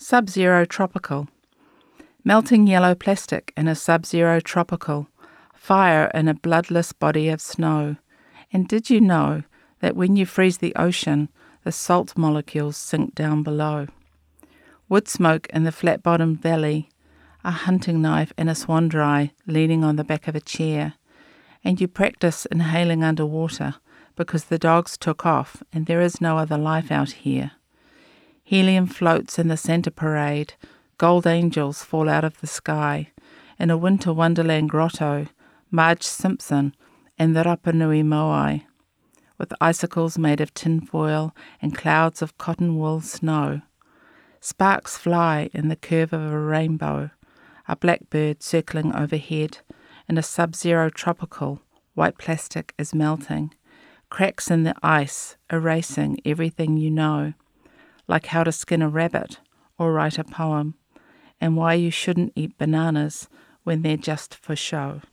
Sub-zero tropical. Melting yellow plastic in a sub-zero tropical. Fire in a bloodless body of snow. And did you know that when you freeze the ocean, the salt molecules sink down below? Wood smoke in the flat-bottomed valley. A hunting knife and a swan dry leaning on the back of a chair. And you practice inhaling underwater because the dogs took off and there is no other life out here. Helium floats in the Santa Parade. Gold angels fall out of the sky. In a winter wonderland grotto, Marge Simpson and the Rapa Nui Moai, with icicles made of tinfoil and clouds of cotton wool snow. Sparks fly in the curve of a rainbow, a blackbird circling overhead. In a sub-zero tropical, white plastic is melting. Cracks in the ice, erasing everything you know, like how to skin a rabbit or write a poem, and why you shouldn't eat bananas when they're just for show.